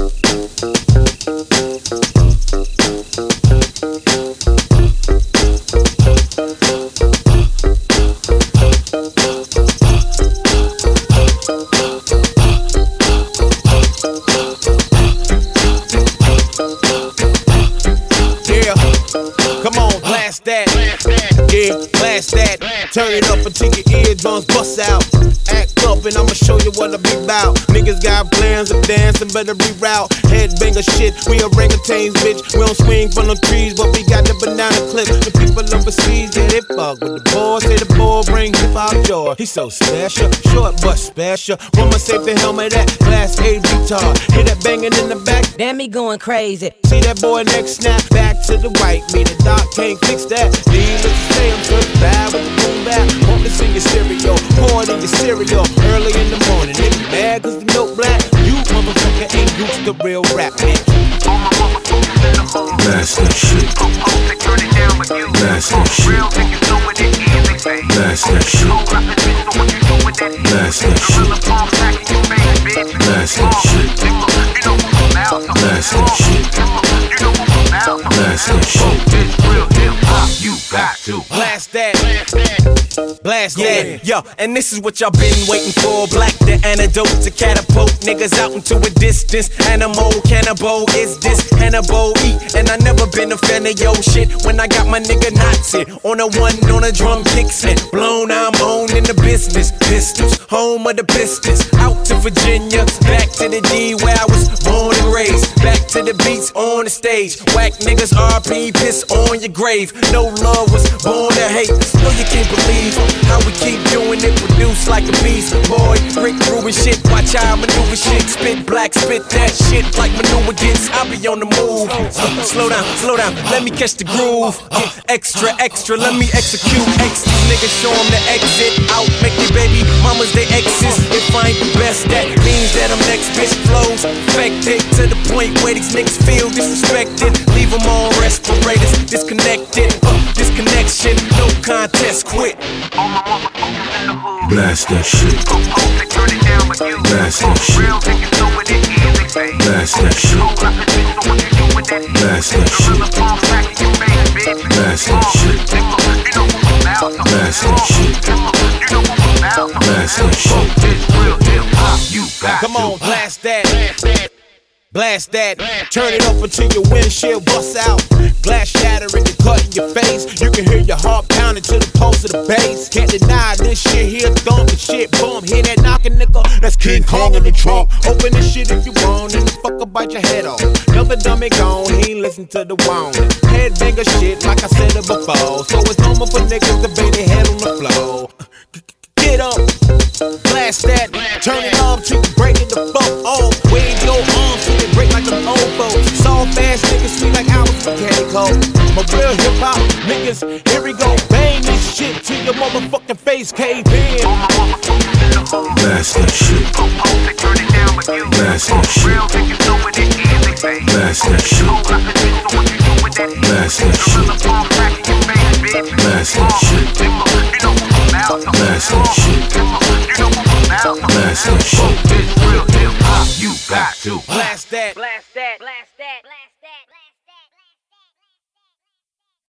Turn it up until your eardrums bust out. Act up and I'ma show you what I be about. Niggas got plans of dancing, better reroute. Headbanger shit, we orangutans, bitch. We don't swing from the trees, but we got the banana clip. The people overseas, yeah, they fuck with the boy. Say the boy bring hip hop joy. He's so special, short but special. Woman safety helmet, that glass A guitar. Hear that banging in the back, damn me going crazy. See that boy next snap, back to the right. Me the doc can't fix that. Needless to say, I'm certified with the boom bap. Want this in your stereo, pour it in your cereal. Early in the morning, nigga mad cause the milk black. You motherfucker ain't used to real rap, bitch. Blast that shit. Blast that shit. Blast that shit. Blast that shit. Blast that shit. Blast that shit. Blast that shit. You got to blast that. Blast yeah, that. yo, and this is what y'all been waiting for. Black the antidote to catapult niggas out into a distance. Animal cannibal is this Hannibal E. And I never been a fan of yo shit. When I got my nigga Nazi on a one on a drum kicks and blown, I'm on in the business. Pistols, home of the Pistons. Out to Virginia, back to the D where I was born and raised. Back to the beats on the stage. Whack niggas RP, piss on your grave. No love was born to hate. No, you can't believe how we keep doing it, produce like a beast. Boy, Rick Rubin shit, watch how I maneuver shit. Spit black, spit that shit like maneuver gets. I be on the move. Slow down, let me catch the groove. Extra, let me execute. X these niggas, show them the exit. Out, make their baby mamas they exes. If I ain't the best, that means that I'm next. Bitch flows, affected to the point where these niggas feel disrespected. Leave them on respirators, disconnected. Disconnection, no contest, quit. blast that shit. Blast that shit. Blast that shit. Blast that shit. Blast that shit. Blast that shit. Blast that shit. Come on, blast that. Blast that, turn it up until your windshield busts out. Glass shattering, you cut in your face. You can hear your heart pounding to the pulse of the bass. Can't deny this shit here, thumping shit, boom. Hear that knocking, nigga? That's King Kong in the trunk. Open this shit if you want, and the fucker bite your head off. Another dummy gone, he ain't listen to the wound. Headbanger shit, like I said it before. So it's normal for niggas to bang their head on the floor. Get up, blast that, turn it up till you breaking the fuck off. Wave your arms till they break like them old folks. Soft fast niggas sweet like hours for candy cold. My real hip hop niggas, here we go. Bang this shit till your motherfucking face cave in. Blast that shit. Blast that shit. Blast that shit. Blast that shit. Blast that shit. Blast that shit. Blast that shit. You got to blast that.